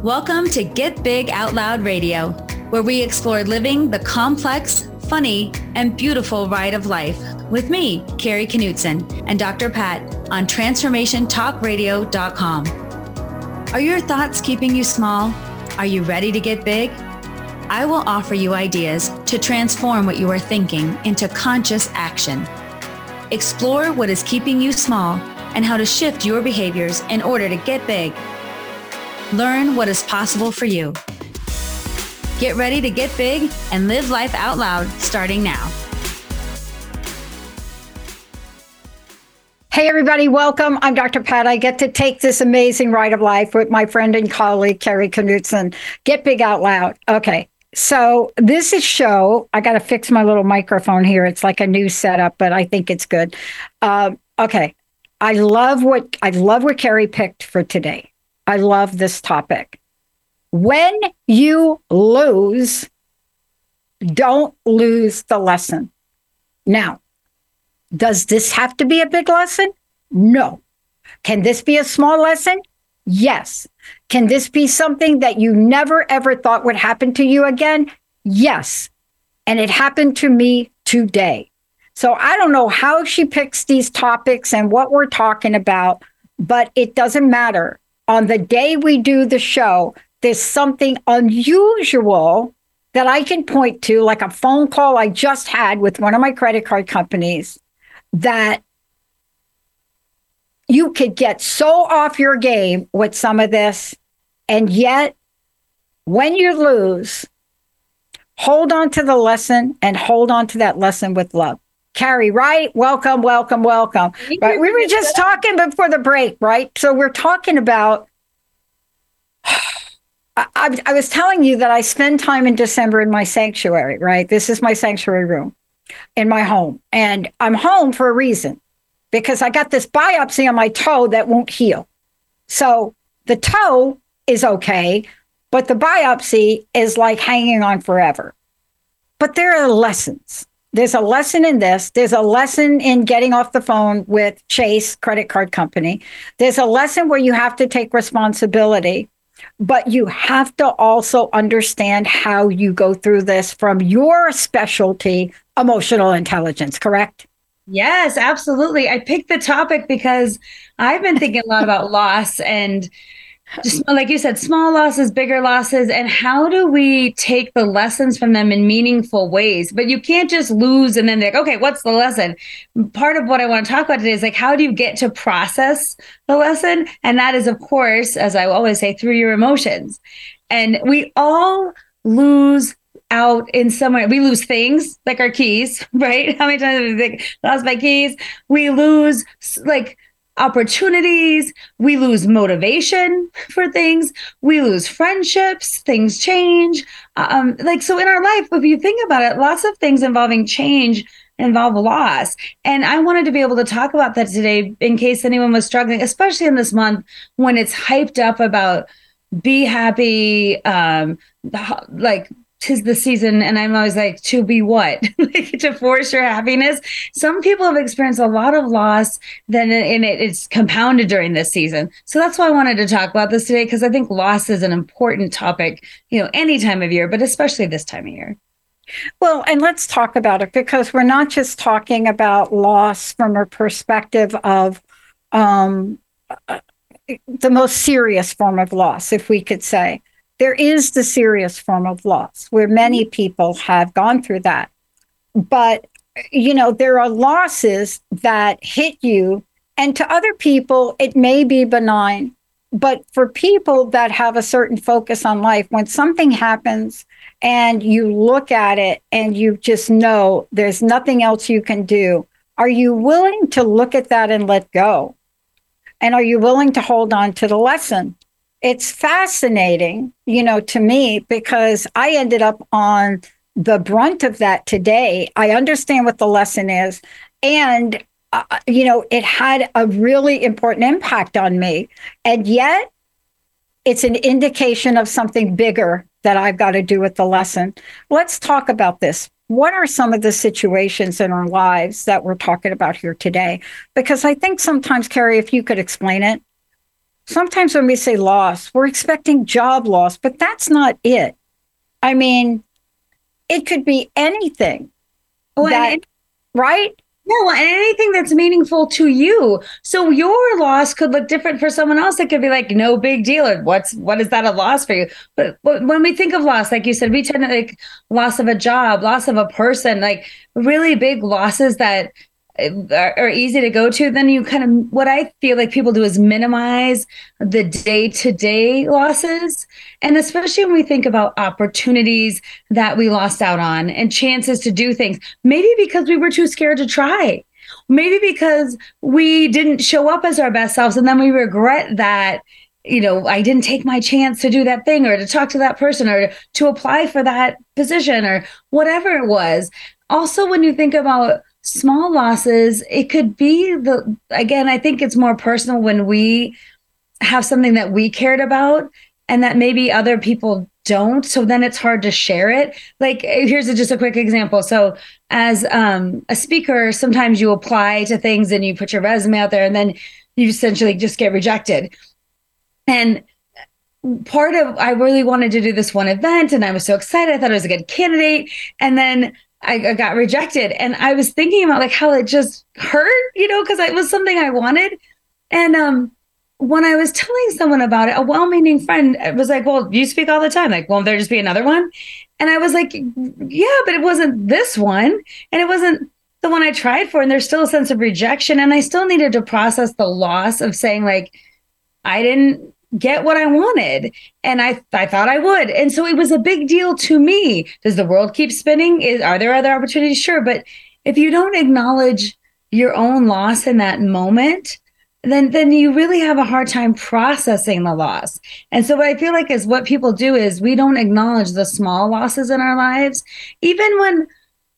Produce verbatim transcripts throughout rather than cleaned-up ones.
Welcome to Get Big Out Loud Radio, where we explore living the complex, funny, and beautiful ride of life with me, Carrie Knutson, and Doctor Pat on transformation talk radio dot com. Are your thoughts keeping you small? Are you ready to get big? I will offer you ideas to transform what you are thinking into conscious action. Explore what is keeping you small and how to shift your behaviors in order to get big. Learn what is possible for you. Get ready to get big and live life out loud starting now. Hey, everybody. Welcome. I'm Doctor Pat. I get to take this amazing ride of life with my friend and colleague, Carrie Knutson. Get Big Out Loud. Okay. So this is show. I got to fix my little microphone here. It's like a new setup, but I think it's good. Um, okay. I love what I love what Carrie picked for today. I love this topic. When you lose, don't lose the lesson. Now, does this have to be a big lesson? No. Can this be a small lesson? Yes. Can this be something that you never, ever thought would happen to you again? Yes. And it happened to me today. So I don't know how she picks these topics and what we're talking about, but it doesn't matter. On the day we do the show, there's something unusual that I can point to, like a phone call I just had with one of my credit card companies, that you could get so off your game with some of this. And yet, when you lose, hold on to the lesson and hold on to that lesson with love. Carrie, right? Welcome, welcome, welcome. Right? We were just talking before the break, right? So we're talking about, I, I, I was telling you that I spend time in December in my sanctuary, right? This is my sanctuary room in my home. And I'm home for a reason, because I got this biopsy on my toe that won't heal. So the toe is okay, but the biopsy is like hanging on forever. But there are lessons. There's a lesson in this. There's a lesson in getting off the phone with Chase credit card company. There's a lesson where you have to take responsibility, but you have to also understand how you go through this from your specialty, emotional intelligence, correct? Yes, absolutely. I picked the topic because I've been thinking a lot about loss and just like you said, small losses, bigger losses, and how do we take the lessons from them in meaningful ways? But you can't just lose and then be like, okay, what's the lesson? Part of what I want to talk about today is like, how do you get to process the lesson? And that is, of course, as I always say, through your emotions. And we all lose out in some way. We lose things like our keys, right? How many times have we like, lost my keys? We lose like opportunities, we lose motivation for things, we lose friendships, things change. Um, like, so in our life, if you think about it, lots of things involving change involve loss. And I wanted to be able to talk about that today in case anyone was struggling, especially in this month when it's hyped up about be happy, um, like, 'tis the season, and I'm always like, to be what? Like, to force your happiness. Some people have experienced a lot of loss, then and it, it's compounded during this season. So that's why I wanted to talk about this today, because I think loss is an important topic, you know, any time of year, but especially this time of year. Well, and let's talk about it, because we're not just talking about loss from a perspective of um, the most serious form of loss, if we could say. There is the serious form of loss where many people have gone through that. But, you know, there are losses that hit you, and to other people, it may be benign. But for people that have a certain focus on life, when something happens and you look at it and you just know there's nothing else you can do, are you willing to look at that and let go? And are you willing to hold on to the lesson? It's fascinating, you know, to me, because I ended up on the brunt of that today. I understand what the lesson is. And, uh, you know, it had a really important impact on me. And yet it's an indication of something bigger that I've got to do with the lesson. Let's talk about this. What are some of the situations in our lives that we're talking about here today? Because I think sometimes, Carrie, if you could explain it. sometimes when we say loss, we're expecting job loss, but that's not it. I mean, it could be anything. Oh, that, and, right? Yeah, well, and anything that's meaningful to you. So your loss could look different for someone else. It could be like no big deal, or what's what is that a loss for you? But, but when we think of loss, like you said, we tend to like loss of a job, loss of a person, like really big losses that are, are easy to go to. Then you kind of, what I feel like people do is minimize the day-to-day losses. And especially when we think about opportunities that we lost out on and chances to do things, maybe because we were too scared to try, maybe because we didn't show up as our best selves. And then we regret that, you know, I didn't take my chance to do that thing or to talk to that person or to apply for that position or whatever it was. Also, when you think about small losses, it could be the, again, I think it's more personal when we have something that we cared about and that maybe other people don't. So then it's hard to share it. Like, here's a, just a quick example. So as um, a speaker, sometimes you apply to things and you put your resume out there and then you essentially just get rejected. And part of, I really wanted to do this one event and I was so excited. I thought I was a good candidate. And then I got rejected. And I was thinking about like how it just hurt, you know, because it was something I wanted. And um, when I was telling someone about it, a well-meaning friend was like, well, you speak all the time. Like, won't there just be another one? And I was like, yeah, but it wasn't this one. And it wasn't the one I tried for. And there's still a sense of rejection. And I still needed to process the loss of saying like, I didn't get what I wanted. And I, I thought I would. And so it was a big deal to me. Does the world keep spinning? Is, are there other opportunities? Sure. But if you don't acknowledge your own loss in that moment, then, then you really have a hard time processing the loss. And so what I feel like is what people do is we don't acknowledge the small losses in our lives. Even when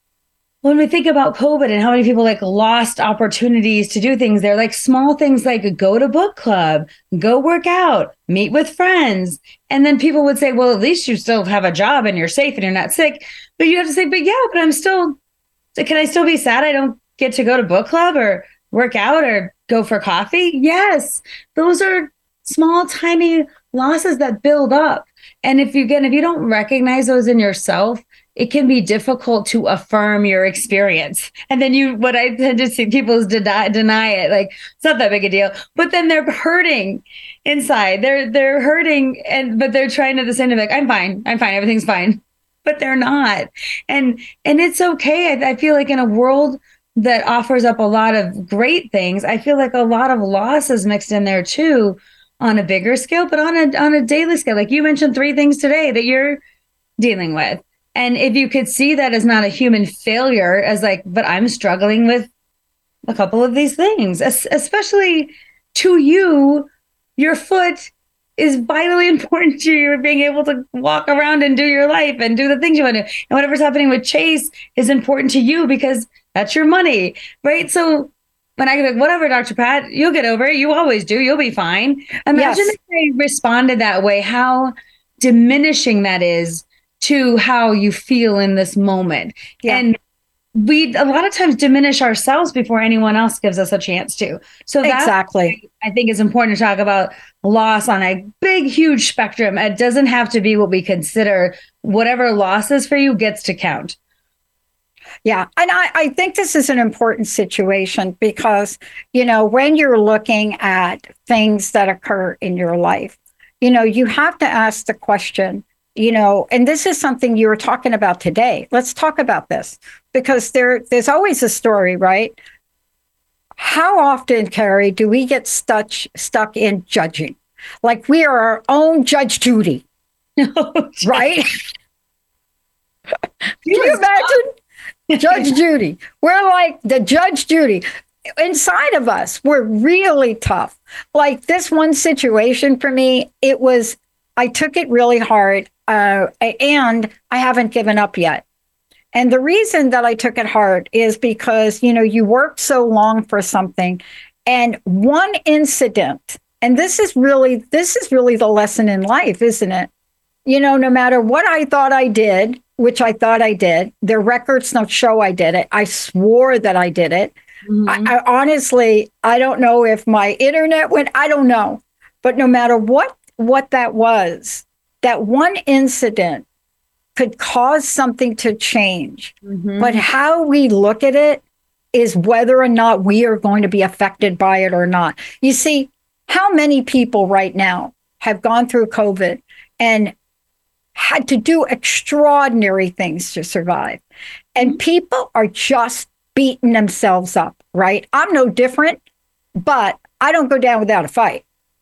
When we think about COVID and how many people like lost opportunities to do things, they're like small things like go to book club, go work out, meet with friends. And then people would say, well, at least you still have a job and you're safe and you're not sick. But you have to say, but yeah, but I'm still, can I still be sad I don't get to go to book club or work out or go for coffee? Yes, those are small, tiny losses that build up. And if you, again, if you don't recognize those in yourself, it can be difficult to affirm your experience. And then you, what I tend to see people is deny, deny it. Like, it's not that big a deal, but then they're hurting inside. They're, they're hurting and, but they're trying to the same time, like, I'm fine. I'm fine. Everything's fine, but they're not. And, and it's okay. I, I feel like in a world that offers up a lot of great things, I feel like a lot of loss is mixed in there too on a bigger scale, but on a, on a daily scale. Like you mentioned three things today that you're dealing with. And if you could see that as not a human failure, as like, but I'm struggling with a couple of these things, especially to you, your foot is vitally important to you being able to walk around and do your life and do the things you want to do. And whatever's happening with Chase is important to you because that's your money, right? So when I go, whatever, Doctor Pat, you'll get over it. You always do. You'll be fine. Imagine yes. if I responded that way, how diminishing that is to how you feel in this moment. Yeah. And we a lot of times diminish ourselves before anyone else gives us a chance to. So that's exactly, I think is important to talk about loss on a big, huge spectrum. It doesn't have to be what we consider. Whatever loss is for you gets to count. Yeah. And I, I think this is an important situation because, you know, when you're looking at things that occur in your life, you know, you have to ask the question, you know, and this is something you were talking about today. Let's talk about this because there, there's always a story, right? How often, Carrie, do we get stuck, stuck in judging? Like we are our own Judge Judy, right? Can you imagine? Judge Judy. We're like the Judge Judy. Inside of us, we're really tough. Like this one situation for me, it was, I took it really hard. Uh, and I haven't given up yet. And the reason that I took it hard is because, you know, you worked so long for something and one incident, and this is really, this is really the lesson in life, isn't it? You know, no matter what I thought I did, which I thought I did, the records don't show I did it. I swore that I did it. Mm-hmm. I, I honestly, I don't know if my internet went, I don't know. But no matter what, what that was, that one incident could cause something to change. Mm-hmm. But how we look at it is whether or not we are going to be affected by it or not. You see, how many people right now have gone through COVID and had to do extraordinary things to survive? And people are just beating themselves up, right? I'm no different, but I don't go down without a fight.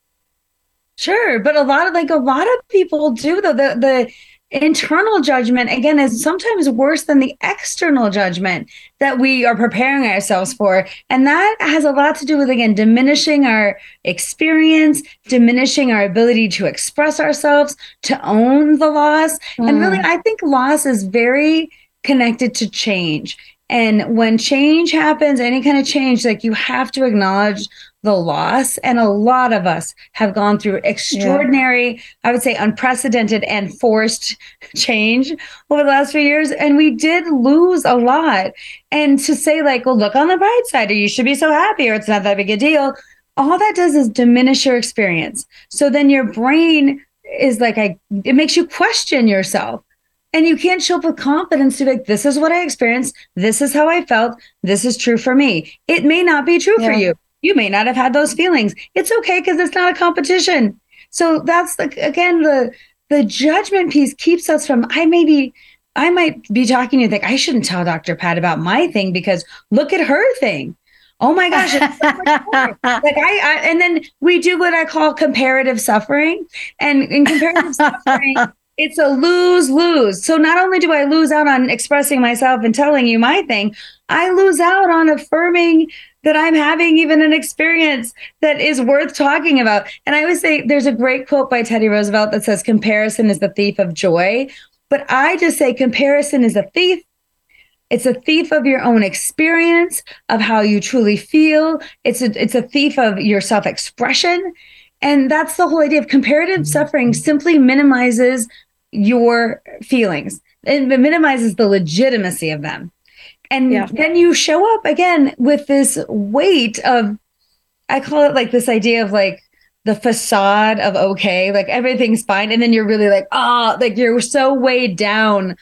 Sure, but a lot of like a lot of people do though. The the internal judgment again is sometimes worse than the external judgment that we are preparing ourselves for, and that has a lot to do with again diminishing our experience, diminishing our ability to express ourselves, to own the loss. Mm. And really, I think loss is very connected to change. And when change happens, any kind of change, like you have to acknowledge the loss. And a lot of us have gone through extraordinary, yeah. I would say unprecedented and forced change over the last few years. And we did lose a lot. And to say like, well, look on the bright side, or you should be so happy, or it's not that big a deal. All that does is diminish your experience. So then your brain is like, I, it makes you question yourself. And you can't show up with confidence to be like, this is what I experienced. This is how I felt. This is true for me. It may not be true yeah. for you. You may not have had those feelings. It's okay because it's not a competition. So that's the, again, the the judgment piece keeps us from, I may be, I might be talking to you, think I shouldn't tell Doctor Pat about my thing because look at her thing. Oh my gosh. It's so much more. Like I, I, and then we do what I call comparative suffering. And in comparative suffering, it's a lose-lose. So not only do I lose out on expressing myself and telling you my thing, I lose out on affirming that I'm having even an experience that is worth talking about. And I always say there's a great quote by Teddy Roosevelt that says, comparison is the thief of joy. But I just say comparison is a thief. It's a thief of your own experience, of how you truly feel. It's a, it's a thief of your self-expression. And that's the whole idea of comparative suffering simply minimizes your feelings. It minimizes the legitimacy of them. And yeah. then you show up again with this weight of, I call it like this idea of like the facade of okay, like everything's fine. And then you're really like, oh, like you're so weighed down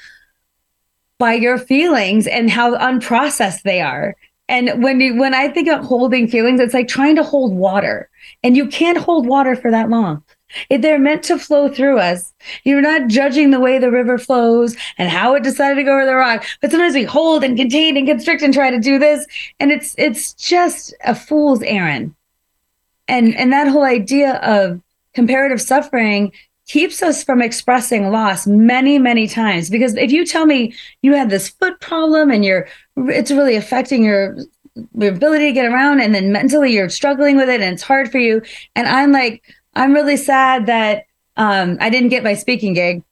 by your feelings and how unprocessed they are. And when you, when I think of holding feelings, it's like trying to hold water, and you can't hold water for that long. If they're meant to flow through us. You're not judging the way the river flows and how it decided to go over the rock. But sometimes we hold and contain and constrict and try to do this. And it's it's just a fool's errand. And, and that whole idea of comparative suffering keeps us from expressing loss many, many times. Because if you tell me you have this foot problem and you're it's really affecting your, your ability to get around, and then mentally you're struggling with it and it's hard for you. And I'm like, I'm really sad that um, I didn't get my speaking gig.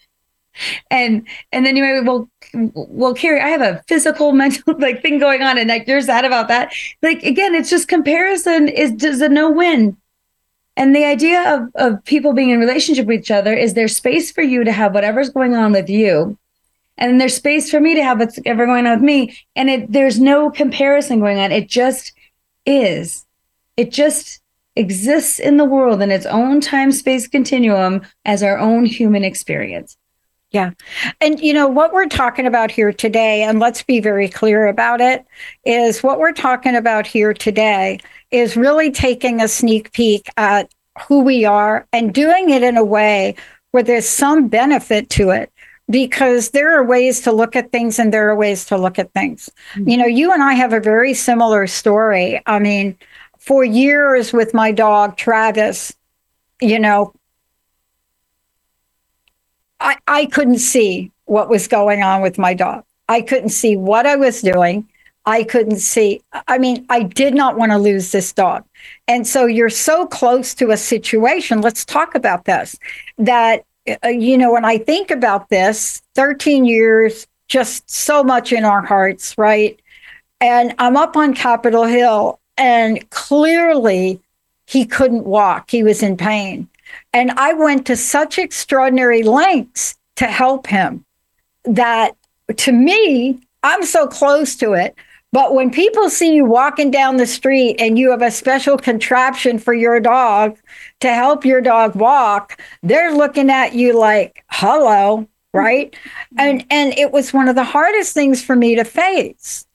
and and then you might, well, well, Carrie, I have a physical, mental like thing going on, and like you're sad about that. Like again, it's just comparison is does a no win. And the idea of of people being in relationship with each other is there's space for you to have whatever's going on with you, and then there's space for me to have whatever going on with me. And it there's no comparison going on. It just is. It just exists in the world in its own time-space continuum as our own human experience. Yeah. And, you know, what we're talking about here today, and let's be very clear about it, is what we're talking about here today is really taking a sneak peek at who we are and doing it in a way where there's some benefit to it, because there are ways to look at things and there are ways to look at things. Mm-hmm. You know, you and I have a very similar story. I mean, for years with my dog, Travis, you know, I, I couldn't see what was going on with my dog. I couldn't see what I was doing. I couldn't see. I mean, I did not want to lose this dog. And so you're so close to a situation. Let's talk about this. That, uh, you know, when I think about this, thirteen years, just so much in our hearts, right? And I'm up on Capitol Hill, and clearly he couldn't walk. He was in pain. And I went to such extraordinary lengths to help him that, to me, I'm so close to it. But when people see you walking down the street and you have a special contraption for your dog to help your dog walk, they're looking at you like, hello, right? And and it was one of the hardest things for me to face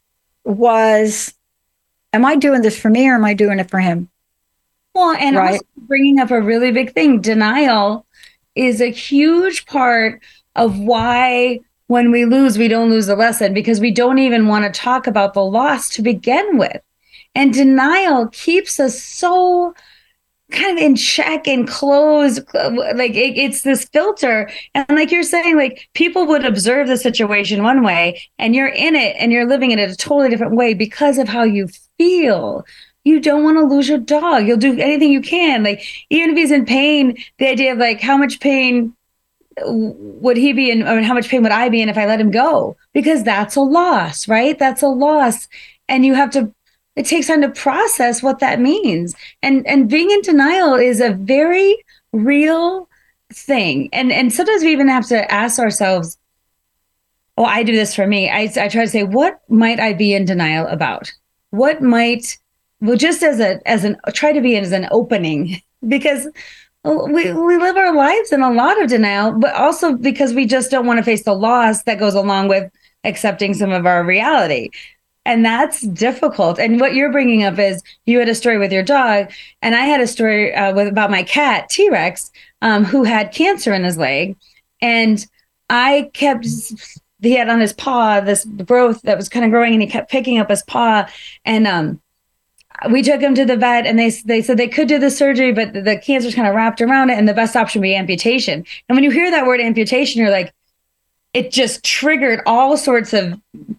was, am I doing this for me or am I doing it for him? Well, and right? also bringing up a really big thing, denial is a huge part of why when we lose, we don't lose the lesson, because we don't even want to talk about the loss to begin with. And denial keeps us so kind of in check and closed. Like it, it's this filter. And like you're saying, like people would observe the situation one way and you're in it and you're living it in a totally different way because of how you feel. You don't want to lose your dog. You'll do anything you can. Like even if he's in pain, the idea of like how much pain would he be in, or how much pain would I be in if I let him go? Because that's a loss, right? That's a loss. And you have to, it takes time to process what that means. And and being in denial is a very real thing. And and sometimes we even have to ask ourselves, oh, I do this for me. I, I try to say, what might I be in denial about? What might, well, just as a, as an, try to be as an opening, because we, we live our lives in a lot of denial, but also because we just don't want to face the loss that goes along with accepting some of our reality. And that's difficult. And what you're bringing up is you had a story with your dog, and I had a story uh, with about my cat, T-Rex, um, who had cancer in his leg. And I kept, he had on his paw this growth that was kind of growing, and he kept picking up his paw. And um, we took him to the vet, and they they said they could do the surgery, but the, the cancer's kind of wrapped around it, and the best option would be amputation. And when you hear that word amputation, you're like, it just triggered all sorts of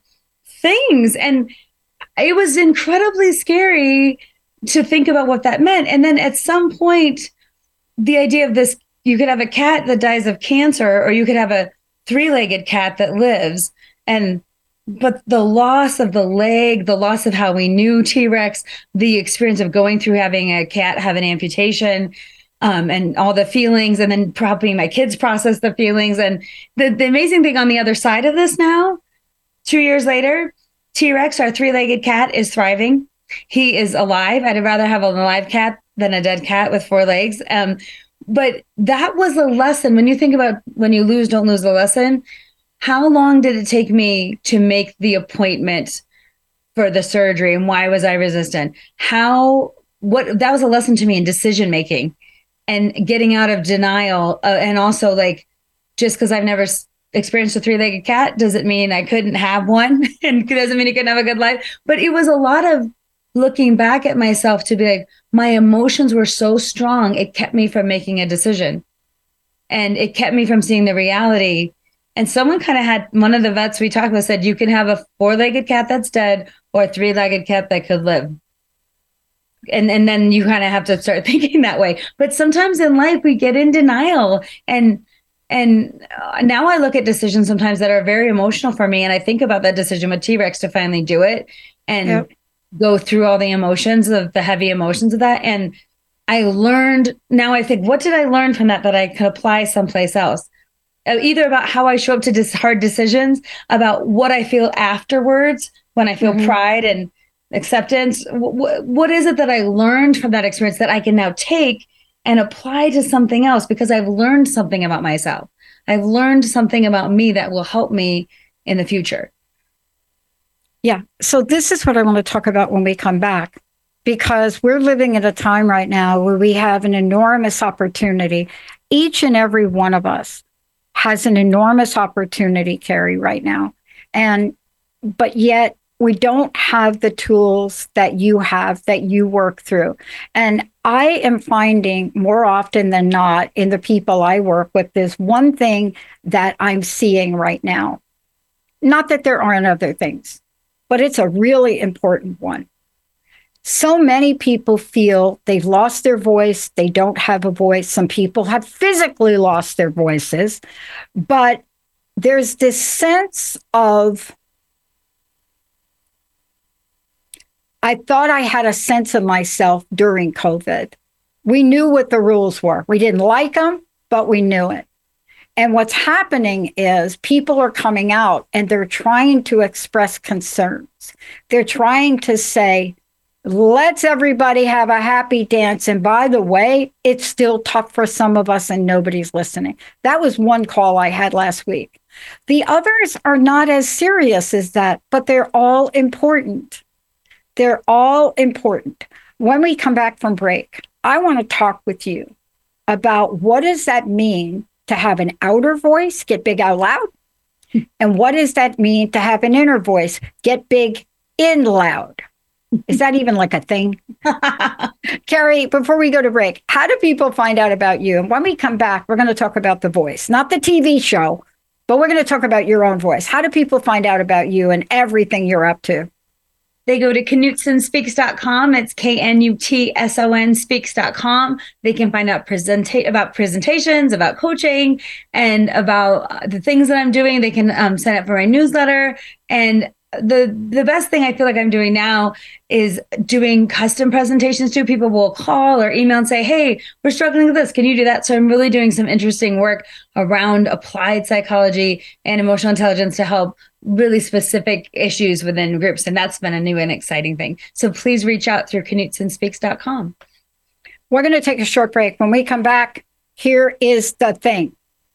things. And it was incredibly scary to think about what that meant. And then at some point, the idea of this, you could have a cat that dies of cancer, or you could have a three-legged cat that lives. And but the loss of the leg, the loss of how we knew T-Rex, the experience of going through having a cat have an amputation, um, and all the feelings, and then probably my kids process the feelings. And the, the amazing thing on the other side of this now, two years later, T-Rex, our three-legged cat, is thriving. He is alive. I'd rather have an alive cat than a dead cat with four legs. Um, but that was a lesson. When you think about when you lose, don't lose the lesson. How long did it take me to make the appointment for the surgery, and why was I resistant? How, what, that was a lesson to me in decision making and getting out of denial. Uh, and also, like, just because I've never experienced a three-legged cat doesn't mean I couldn't have one, and doesn't mean you couldn't have a good life. But it was a lot of looking back at myself to be like, my emotions were so strong, it kept me from making a decision. And it kept me from seeing the reality. And someone kind of had, one of the vets we talked with said, you can have a four-legged cat that's dead or a three-legged cat that could live. And and then you kind of have to start thinking that way. But sometimes in life we get in denial. And and now I look at decisions sometimes that are very emotional for me. And I think about that decision with T-Rex to finally do it and yep. go through all the emotions of the heavy emotions of that. And I learned, now I think, what did I learn from that that I could apply someplace else? Either about how I show up to dis- hard decisions, about what I feel afterwards when I feel mm-hmm. pride and acceptance. W- what is it that I learned from that experience that I can now take and apply to something else? Because I've learned something about myself. I've learned something about me that will help me in the future. Yeah. So this is what I want to talk about when we come back, because we're living at a time right now where we have an enormous opportunity. Each and every one of us has an enormous opportunity, Carrie, right now. And, but yet we don't have the tools that you have, that you work through. And I am finding more often than not in the people I work with, there's one thing that I'm seeing right now. Not that there aren't other things, but it's a really important one. So many people feel they've lost their voice. They don't have a voice. Some people have physically lost their voices, but there's this sense of, I thought I had a sense of myself during COVID. We knew what the rules were. We didn't like them, but we knew it. And what's happening is people are coming out and they're trying to express concerns. They're trying to say, let's everybody have a happy dance. And by the way, it's still tough for some of us and nobody's listening. That was one call I had last week. The others are not as serious as that, but they're all important. They're all important. When we come back from break, I want to talk with you about what does that mean to have an outer voice, get big out loud? And what does that mean to have an inner voice, get big in loud? Is that even like a thing? Carrie, before we go to break, how do people find out about you? And when we come back, we're going to talk about The Voice, not the T V show, but we're going to talk about your own voice. How do people find out about you and everything you're up to? They go to Knutson Speaks dot com. It's K N U T S O N Speaks dot com. They can find out presenta- about presentations, about coaching, and about the things that I'm doing. They can um, sign up for my newsletter. And the the best thing I feel like I'm doing now is doing custom presentations too. People will call or email and say, hey, we're struggling with this. Can you do that? So I'm really doing some interesting work around applied psychology and emotional intelligence to help really specific issues within groups. And that's been a new and exciting thing. So please reach out through Knutson Speaks dot com. We're going to take a short break. When we come back, here is the thing.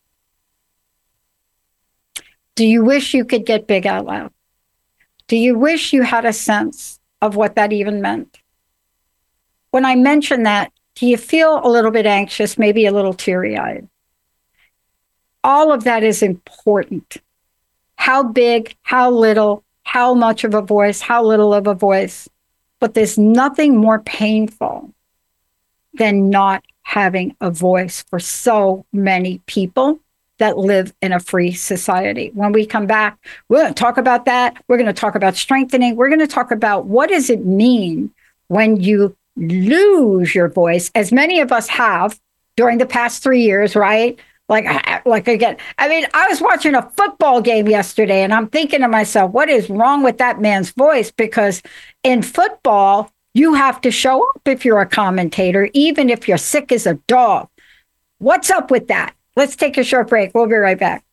Do you wish you could get big out loud? Do you wish you had a sense of what that even meant? When I mention that, do you feel a little bit anxious, maybe a little teary-eyed? All of that is important. How big, how little, how much of a voice, how little of a voice. But there's nothing more painful than not having a voice for so many people that live in a free society. When we come back, we're going to talk about that. We're going to talk about strengthening. We're going to talk about what does it mean when you lose your voice, as many of us have during the past three years, right? Like, like again, I mean, I was watching a football game yesterday and I'm thinking to myself, what is wrong with that man's voice? Because in football, you have to show up if you're a commentator, even if you're sick as a dog. What's up with that? Let's take a short break. We'll be right back.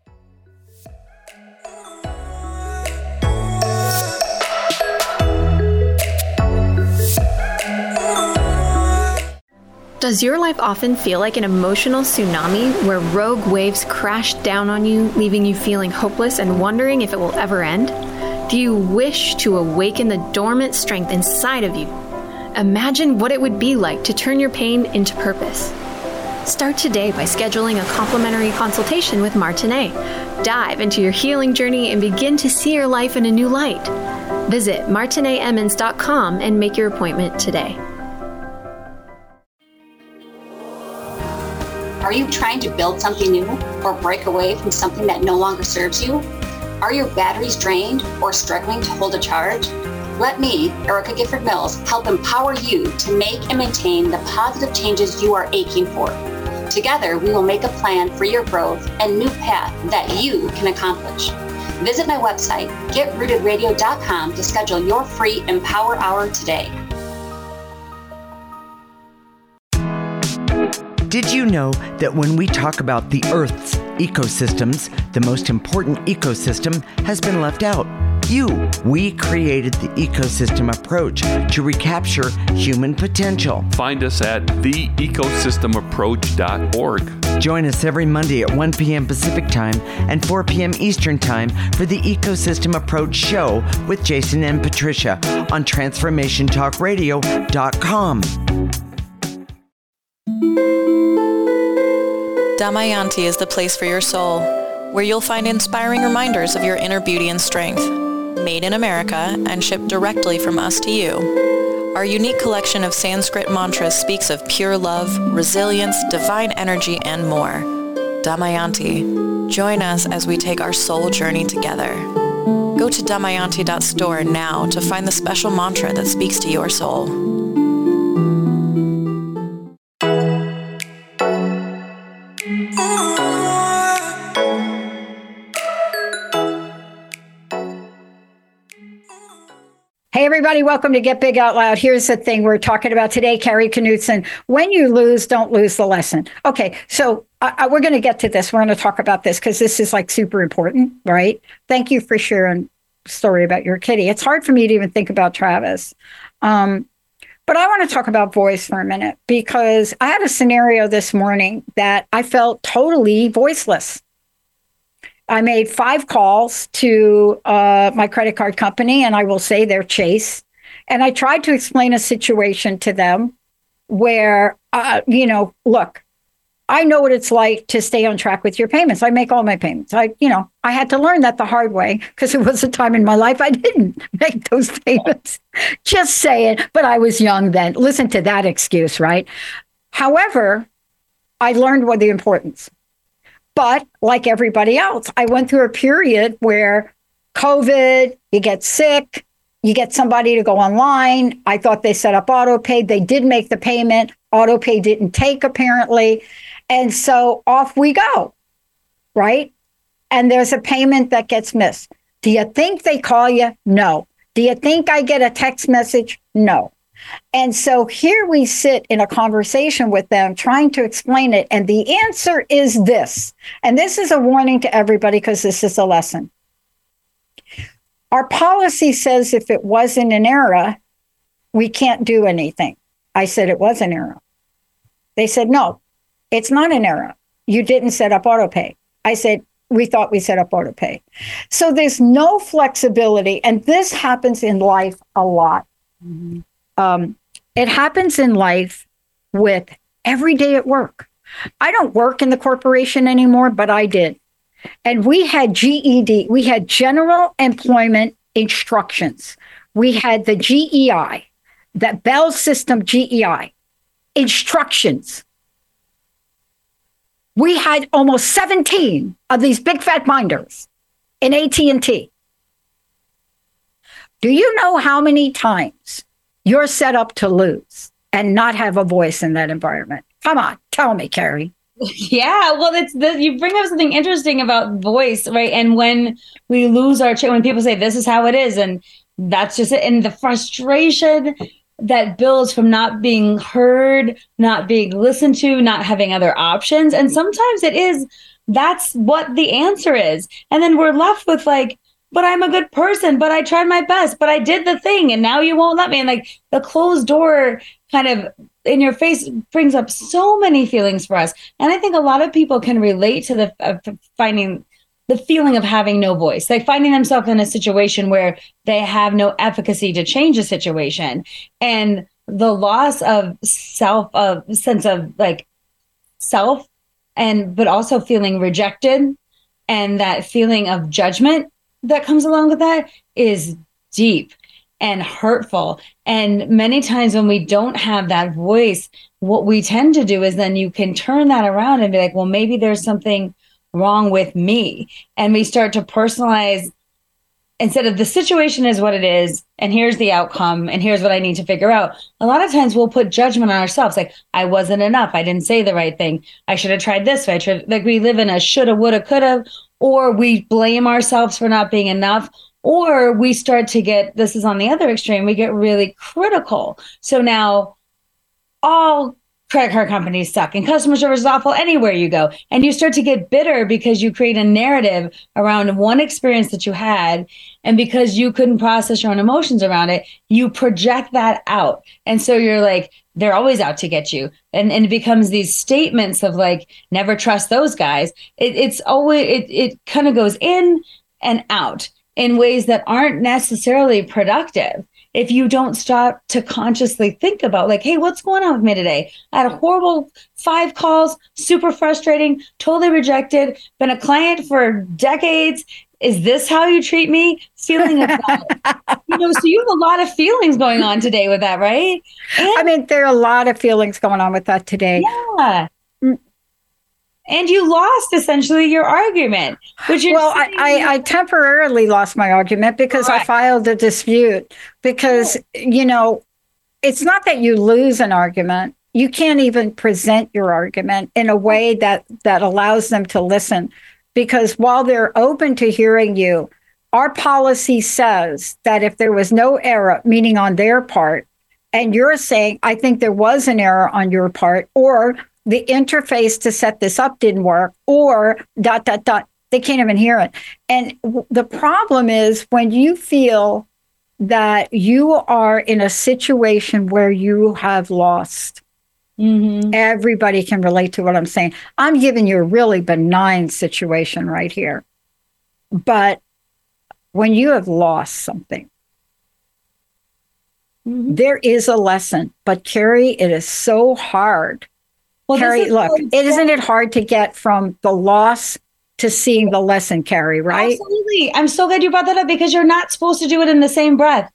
Does your life often feel like an emotional tsunami where rogue waves crash down on you, leaving you feeling hopeless and wondering if it will ever end? Do you wish to awaken the dormant strength inside of you? Imagine what it would be like to turn your pain into purpose. Start today by scheduling a complimentary consultation with Martinet. Dive into your healing journey and begin to see your life in a new light. Visit martinet emmons dot com and make your appointment today. Are you trying to build something new or break away from something that no longer serves you? Are your batteries drained or struggling to hold a charge? Let me, Erica Gifford Mills, help empower you to make and maintain the positive changes you are aching for. Together, we will make a plan for your growth and new path that you can accomplish. Visit my website, get rooted radio dot com, to schedule your free Empower Hour today. Did you know that when we talk about the Earth's ecosystems, the most important ecosystem has been left out? You. We created the ecosystem approach to recapture human potential. Find us at the ecosystem approach dot org. Join us every Monday at one p.m. Pacific Time and four p.m. Eastern Time for the Ecosystem Approach Show with Jason and Patricia on transformation talk radio dot com. Damayanti is the place for your soul, where you'll find inspiring reminders of your inner beauty and strength. Made in America and shipped directly from us to you. Our unique collection of Sanskrit mantras speaks of pure love, resilience, divine energy, and more. Damayanti. Join us as we take our soul journey together. Go to damayanti dot store now to find the special mantra that speaks to your soul. Hey, everybody, welcome to Get Big Out Loud. Here's the thing we're talking about today, Carrie Knutson. When you lose, don't lose the lesson. Okay, so I, I, we're going to get to this. We're going to talk about this because this is like super important, right? Thank you for sharing a story about your kitty. It's hard for me to even think about Travis. Um, but I want to talk about voice for a minute because I had a scenario this morning that I felt totally voiceless. I made five calls to uh, my credit card company, and I will say they're Chase. And I tried to explain a situation to them where, uh, you know, look, I know what it's like to stay on track with your payments. I make all my payments. I, you know, I had to learn that the hard way because there was a time in my life I didn't make those payments. Just saying, but I was young then. Listen to that excuse, right? However, I learned what the importance. But like everybody else, I went through a period where COVID, you get sick, you get somebody to go online. I thought they set up auto pay. They did make the payment. Auto pay didn't take apparently. And so off we go, right? And there's a payment that gets missed. Do you think they call you? No. Do you think I get a text message? No. And so here we sit in a conversation with them trying to explain it. And the answer is this. And this is a warning to everybody because this is a lesson. Our policy says if it wasn't an error, we can't do anything. I said it was an error. They said, no, it's not an error. You didn't set up auto pay. I said, we thought we set up auto pay. So there's no flexibility. And this happens in life a lot. Mm-hmm. Um, it happens in life with every day at work. I don't work in the corporation anymore, but I did. And we had G E D, we had General Employment Instructions. We had the G E I, that Bell System G E I, instructions. We had almost seventeen of these big fat binders in A T and T. Do you know how many times you're set up to lose and not have a voice in that environment? Come on, tell me, Carrie. Yeah, well, it's the, you bring up something interesting about voice, right? And when we lose our, when people say this is how it is, and that's just it, and the frustration that builds from not being heard, not being listened to, not having other options, and sometimes it is that's what the answer is, and then we're left with like, but I'm a good person, but I tried my best, but I did the thing, and now you won't let me, and like the closed door kind of in your face brings up so many feelings for us. And I think a lot of people can relate to the uh, finding the feeling of having no voice, like finding themselves in a situation where they have no efficacy to change a situation. And the loss of self, of sense of like self, and but also feeling rejected, and that feeling of judgment that comes along with that is deep and hurtful. And many times when we don't have that voice, what we tend to do is then you can turn that around and be like, well, maybe there's something wrong with me. And we start to personalize instead of the situation is what it is, and here's the outcome, and here's what I need to figure out. A lot of times we'll put judgment on ourselves, like, I wasn't enough. I didn't say the right thing. I should have tried this. I should, like we live in a shoulda, woulda, coulda, or we blame ourselves for not being enough. Or we start to get, this is on the other extreme, we get really critical. So now all credit card companies suck and customer service is awful anywhere you go. And you start to get bitter because you create a narrative around one experience that you had. And because you couldn't process your own emotions around it, you project that out. And so you're like, they're always out to get you. And, and it becomes these statements of like, never trust those guys. It, it's always, it, it kind of goes in and out in ways that aren't necessarily productive if you don't stop to consciously think about like, hey, what's going on with me today? I had a horrible five calls, super frustrating, totally rejected, been a client for decades. Is this how you treat me? Feeling of that. You know, so you have a lot of feelings going on today with that, right? And, I mean, there are a lot of feelings going on with that today. Yeah. And you lost essentially your argument. Which well, I, I, I temporarily lost my argument because right. I filed a dispute because, you know, it's not that you lose an argument. You can't even present your argument in a way that, that allows them to listen. Because while they're open to hearing you, our policy says that if there was no error, meaning on their part, and you're saying, I think there was an error on your part, or the interface to set this up didn't work, or dot, dot, dot. They can't even hear it. And w- the problem is when you feel that you are in a situation where you have lost, mm-hmm. everybody can relate to what I'm saying. I'm giving you a really benign situation right here. But when you have lost something, mm-hmm. there is a lesson. But Carrie, it is so hard. Well, Carrie, look, it, isn't it hard to get from the loss to seeing the lesson, Carrie, right? Absolutely. I'm so glad you brought that up because you're not supposed to do it in the same breath.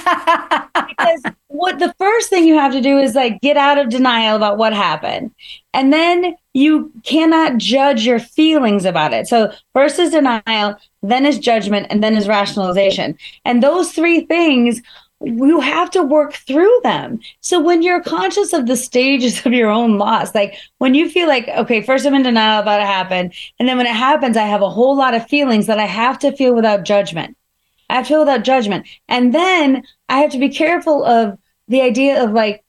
Because what the first thing you have to do is like get out of denial about what happened. And then you cannot judge your feelings about it. So first is denial, then is judgment, and then is rationalization. And those three things, you have to work through them. So when you're conscious of the stages of your own loss, like when you feel like, okay, first I'm in denial about it happened. And then when it happens, I have a whole lot of feelings that I have to feel without judgment. I have to feel without judgment. And then I have to be careful of the idea of like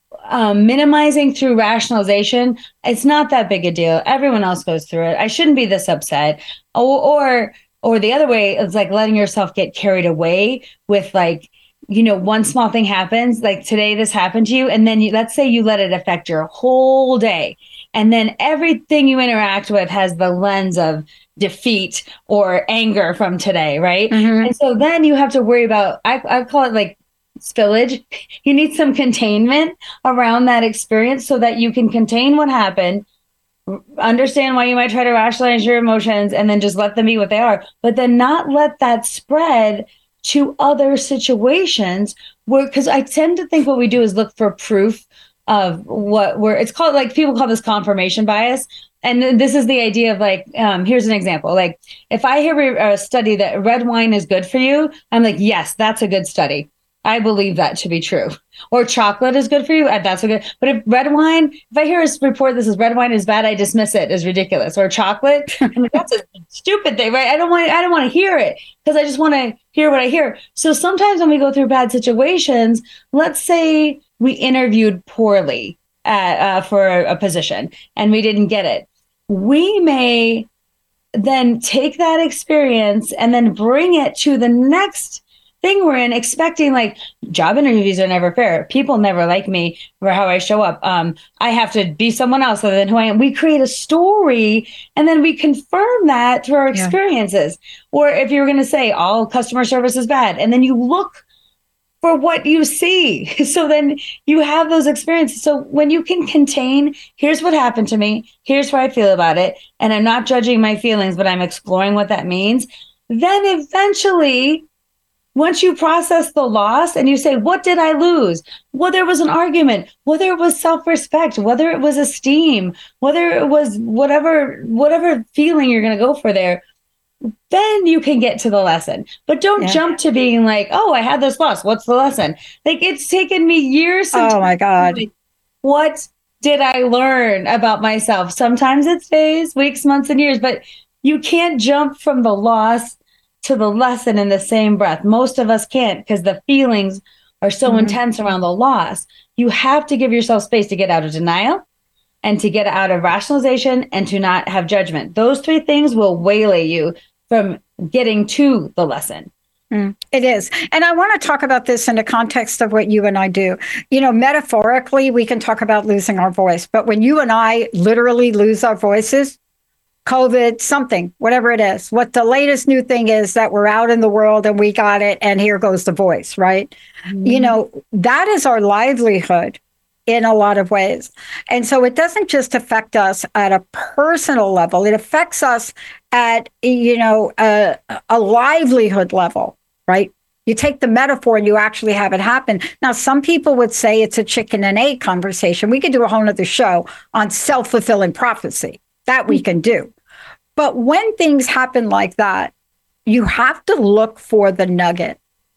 um, minimizing through rationalization. It's not that big a deal. Everyone else goes through it. I shouldn't be this upset. Or, or, or the other way is like letting yourself get carried away with like, you know, one small thing happens, like today this happened to you, and then you, let's say you let it affect your whole day. And then everything you interact with has the lens of defeat or anger from today, right? Mm-hmm. And so then you have to worry about, I, I call it like spillage. You need some containment around that experience so that you can contain what happened, understand why you might try to rationalize your emotions, and then just let them be what they are. But then not let that spread to other situations where, because I tend to think what we do is look for proof of what we're, it's called like, people call this confirmation bias. And this is the idea of like, um, here's an example. Like if I hear a study that red wine is good for you, I'm like, yes, that's a good study. I believe that to be true. Or chocolate is good for you. That's a good. But if red wine, if I hear a report that says red wine is bad, I dismiss it as ridiculous. Or chocolate, I mean, that's a stupid thing, right? I don't want. I don't want to hear it because I just want to hear what I hear. So sometimes when we go through bad situations, let's say we interviewed poorly at, uh, for a, a position and we didn't get it, we may then take that experience and then bring it to the next thing we're in, expecting like job interviews are never fair. People never like me for how I show up. Um, I have to be someone else other than who I am. We create a story and then we confirm that through our experiences. Yeah. Or if you're going to say all customer service is bad, and then you look for what you see. So then you have those experiences. So when you can contain, here's what happened to me, here's how I feel about it, and I'm not judging my feelings, but I'm exploring what that means, then eventually, once you process the loss and you say, what did I lose? Whether it was an argument, whether it was self-respect, whether it was esteem, whether it was whatever, whatever feeling you're going to go for there, then you can get to the lesson. But don't yeah. jump to being like, oh, I had this loss. What's the lesson? Like it's taken me years. Oh my God. Like, what did I learn about myself? Sometimes it's days, weeks, months, and years, but you can't jump from the loss to the lesson in the same breath. Most of us can't because the feelings are so mm-hmm. intense around the loss. You have to give yourself space to get out of denial and to get out of rationalization and to not have judgment. Those three things will waylay you from getting to the lesson. Mm, it is. And I want to talk about this in the context of what you and I do. You know, metaphorically, we can talk about losing our voice, but when you and I literally lose our voices, COVID, something, whatever it is, what the latest new thing is that we're out in the world and we got it, and here goes the voice, right? Mm-hmm. You know, that is our livelihood in a lot of ways. And so it doesn't just affect us at a personal level, it affects us at, you know, a, a livelihood level, right? You take the metaphor and you actually have it happen. Now, some people would say it's a chicken and egg conversation. We could do a whole nother show on self-fulfilling prophecy. That we can do. But when things happen like that, you have to look for the nugget.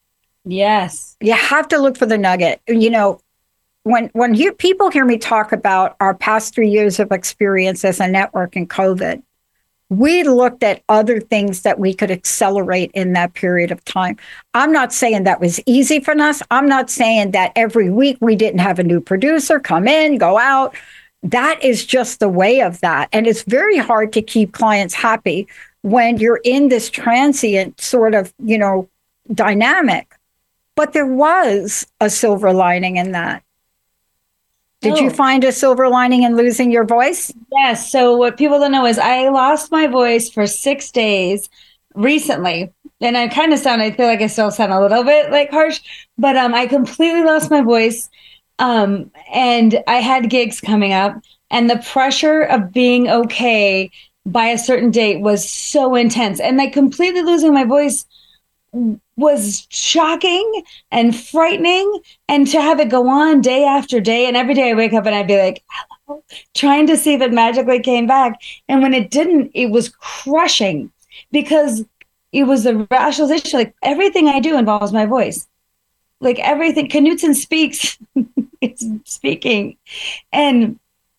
Yes. You have to look for the nugget. You know, when when you, people hear me talk about our past three years of experience as a network in COVID, we looked at other things that we could accelerate in that period of time. I'm not saying that was easy for us. I'm not saying that every week we didn't have a new producer come in, go out. that is just the way of that. And it's very hard to keep clients happy when you're in this transient sort of, you know, dynamic. But there was a silver lining in that. Did oh. you find a silver lining in losing your voice? Yes. So what people don't know is I lost my voice for six days recently. And I kind of sound, I feel like I still sound a little bit like harsh, but um, I completely lost my voice. Um, and I had gigs coming up, and the pressure of being okay by a certain date was so intense. And like completely losing my voice was shocking and frightening. And to have it go on day after day, and every day I wake up and I'd be like, hello, trying to see if it magically came back. And when it didn't, it was crushing, because it was the rationalization. Like everything I do involves my voice. Like everything, Knutson speaks, it's speaking. And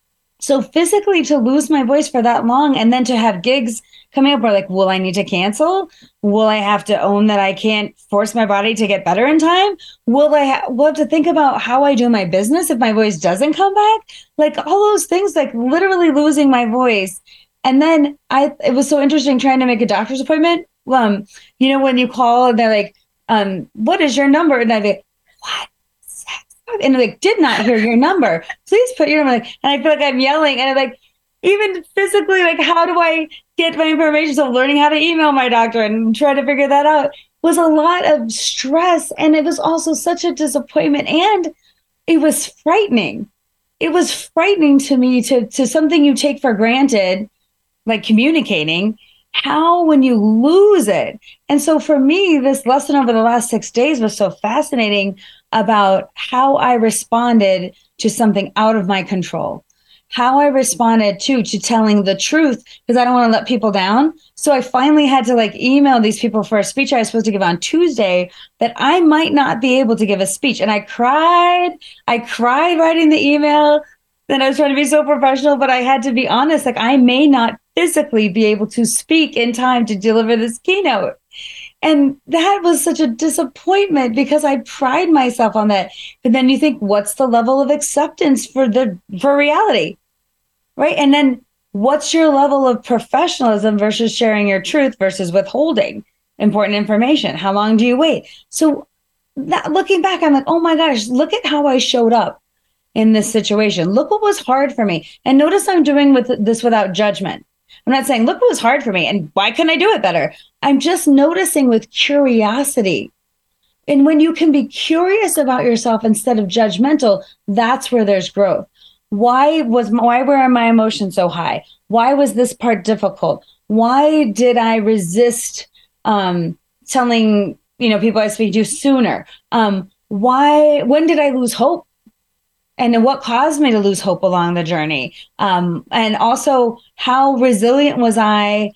so physically to lose my voice for that long, and then to have gigs coming up where like, will I need to cancel? Will I have to own that I can't force my body to get better in time? Will I ha- will I have to think about how I do my business if my voice doesn't come back? Like all those things, like literally losing my voice. And then I, it was so interesting trying to make a doctor's appointment. Um, you know, when you call and they're like, um, what is your number? And I'd be like, what? And like, did not hear your number. Please put your number. And I feel like I'm yelling. And I'm like, even physically, like, how do I get my information? So learning how to email my doctor and try to figure that out was a lot of stress. And it was also such a disappointment. And it was frightening. It was frightening to me to, to something you take for granted, like communicating, how when you lose it. And so for me, this lesson over the last six days was so fascinating about how I responded to something out of my control, how I responded to, to telling the truth, because I don't want to let people down. So I finally had to like email these people for a speech I was supposed to give on Tuesday that I might not be able to give a speech. And I cried, I cried writing the email. Then I was trying to be so professional, but I had to be honest, like I may not physically be able to speak in time to deliver this keynote. And that was such a disappointment because I pride myself on that. But then you think, what's the level of acceptance for the for reality, right? And then what's your level of professionalism versus sharing your truth versus withholding important information? How long do you wait? So that, looking back, I'm like, oh my gosh, look at how I showed up in this situation. Look what was hard for me. And notice I'm doing with this without judgment. I'm not saying, look what was hard for me and why couldn't I do it better? I'm just noticing with curiosity. And when you can be curious about yourself instead of judgmental, that's where there's growth. Why was why were my emotions so high? Why was this part difficult? Why did I resist um, telling you know people I speak to sooner? Um, why? When did I lose hope? And what caused me to lose hope along the journey? Um, and also, how resilient was I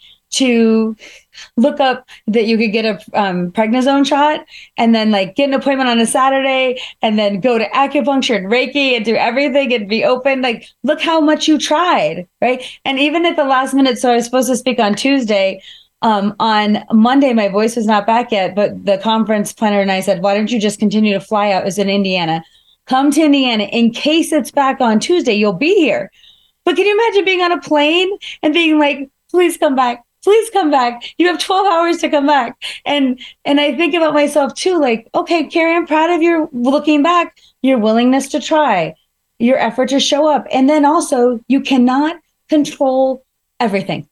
to look up that you could get a um, prednisone shot and then like get an appointment on a Saturday and then go to acupuncture and Reiki and do everything and be open. Like, look how much you tried, right? And even at the last minute, so I was supposed to speak on Tuesday. Um, on Monday, my voice was not back yet, but the conference planner and I said, why don't you just continue to fly out? It was in Indiana. Come to Indiana in case it's back on Tuesday. You'll be here. But can you imagine being on a plane and being like, please come back. Please come back. You have twelve hours to come back. And and I think about myself too, like, okay, Carrie, I'm proud of your looking back, your willingness to try, your effort to show up. And then also you cannot control everything.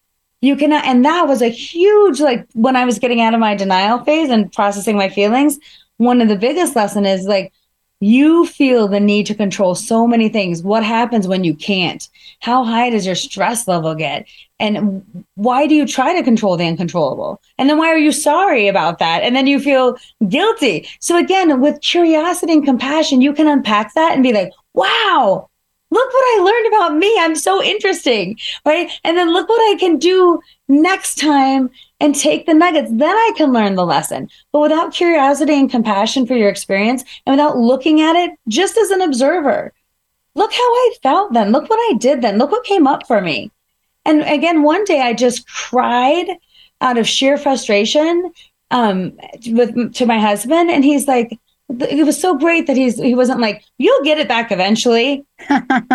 You cannot. And that was a huge, like when I was getting out of my denial phase and processing my feelings, one of the biggest lessons is like, you feel the need to control so many things. What happens when you can't? How high does your stress level get? And why do you try to control the uncontrollable? And then why are you sorry about that? And then you feel guilty. So again, with curiosity and compassion, you can unpack that and be like, wow, look what I learned about me. I'm so interesting, right? And then look what I can do next time and take the nuggets. Then I can learn the lesson. But without curiosity and compassion for your experience and without looking at it just as an observer, look how I felt then. Look what I did then. Look what came up for me. And again, one day I just cried out of sheer frustration um, with to my husband. And he's like, it was so great that he's he wasn't like, you'll get it back eventually.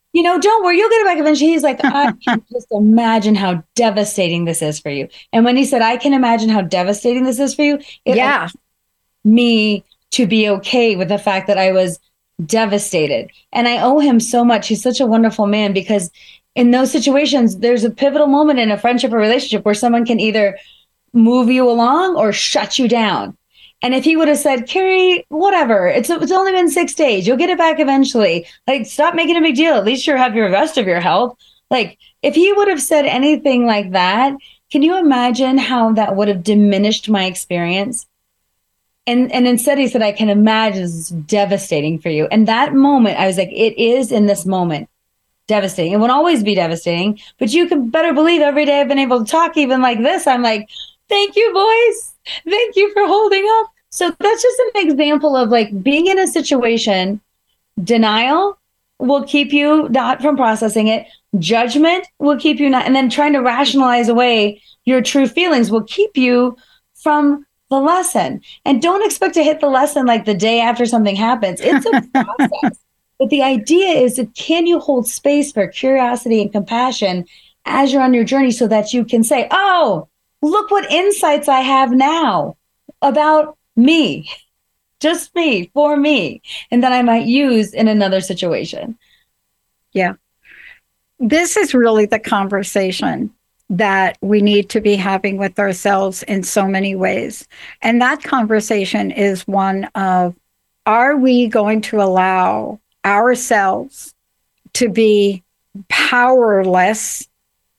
you know, don't worry, you'll get it back eventually. He's like, I can just imagine how devastating this is for you. And when he said, I can imagine how devastating this is for you, it yeah. allowed me to be okay with the fact that I was devastated. And I owe him so much. He's such a wonderful man, because in those situations, there's a pivotal moment in a friendship or relationship where someone can either move you along or shut you down. And if he would have said, Carrie, whatever, it's it's only been six days. You'll get it back eventually. Like, stop making a big deal. At least you have your rest of your health. Like, if he would have said anything like that, can you imagine how that would have diminished my experience? And and instead he said, I can imagine this is devastating for you. And that moment, I was like, it is in this moment devastating. It won't always be devastating, but you can better believe every day I've been able to talk even like this, I'm like, thank you, voice. Thank you for holding up. So that's just an example of like being in a situation. Denial will keep you not from processing it. Judgment will keep you not, and then trying to rationalize away your true feelings will keep you from the lesson. And don't expect to hit the lesson like the day after something happens. It's a process. But the idea is that, can you hold space for curiosity and compassion as you're on your journey, so that you can say, oh, look what insights I have now about me, just me, for me, and that I might use in another situation. Yeah. This is really the conversation that we need to be having with ourselves in so many ways. And that conversation is one of, are we going to allow ourselves to be powerless,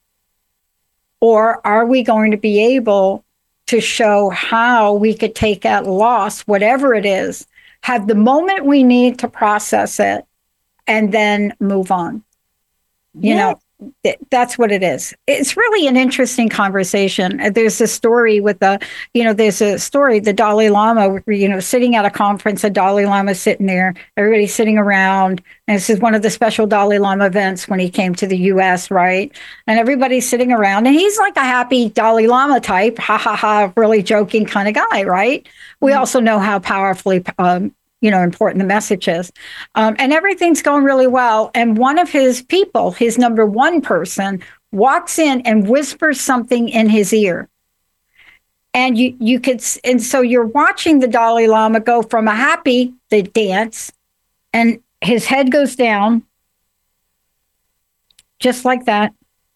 or are we going to be able to show how we could take that loss, whatever it is, have the moment we need to process it, and then move on? You yeah. know, th- that's what it is. It's really an interesting conversation. There's a story with the, you know, there's a story, the Dalai Lama, you know, sitting at a conference, the Dalai Lama sitting there, everybody's sitting around. And this is one of the special Dalai Lama events when he came to the U S, right? And everybody's sitting around, and he's like a happy Dalai Lama type, ha ha ha, really joking kind of guy, right? Mm-hmm. We also know how powerfully um, you know, important the message is. Um, and everything's going really well. And one of his people, his number one person, walks in and whispers something in his ear. And you you could, and so you're watching the Dalai Lama go from a happy, the dance, and his head goes down, just like that,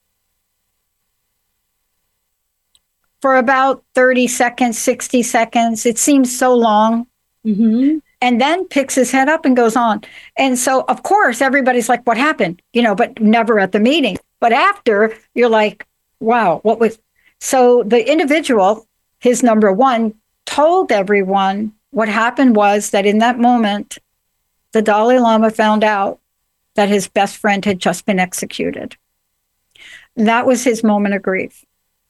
for about thirty seconds, sixty seconds. It seems so long. Mm-hmm. And then picks his head up and goes on. And so, of course, everybody's like, what happened? You know, but never at the meeting. But after, you're like, wow, what was... So the individual, his number one, told everyone what happened was that in that moment, the Dalai Lama found out that his best friend had just been executed. That was his moment of grief.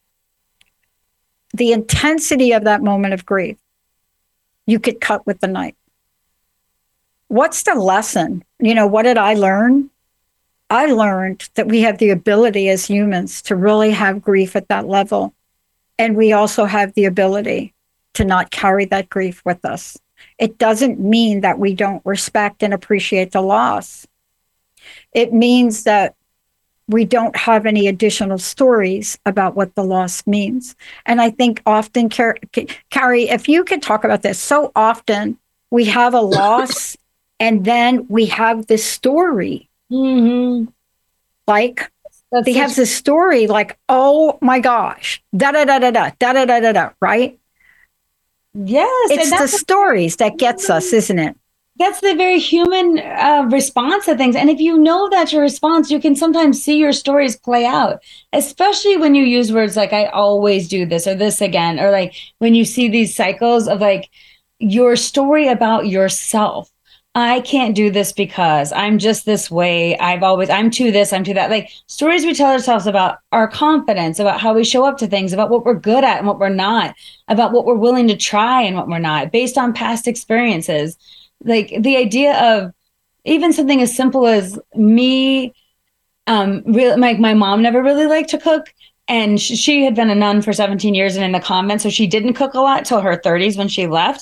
The intensity of that moment of grief, you could cut with the knife. What's the lesson? You know, what did I learn? I learned that we have the ability as humans to really have grief at that level. And we also have the ability to not carry that grief with us. It doesn't mean that we don't respect and appreciate the loss. It means that we don't have any additional stories about what the loss means. And I think often, Car- Carrie, if you could talk about this, so often we have a loss and then we have this story. Mm-hmm. Like, That's they such- have this story like, oh my gosh, da-da-da-da-da, da-da-da-da-da, right? Yes. It's and the stories that gets us, isn't it? That's the very human uh, response to things. And if you know that's your response, you can sometimes see your stories play out, especially when you use words like, I always do this or this again, or like when you see these cycles of like your story about yourself. I can't do this because I'm just this way. I've always, I'm to this, I'm to that. Like stories we tell ourselves about our confidence, about how we show up to things, about what we're good at and what we're not, about what we're willing to try and what we're not, based on past experiences. Like the idea of even something as simple as me, um, really, like my mom never really liked to cook. And she, she had been a nun for seventeen years and in the convent. So she didn't cook a lot till her thirties when she left.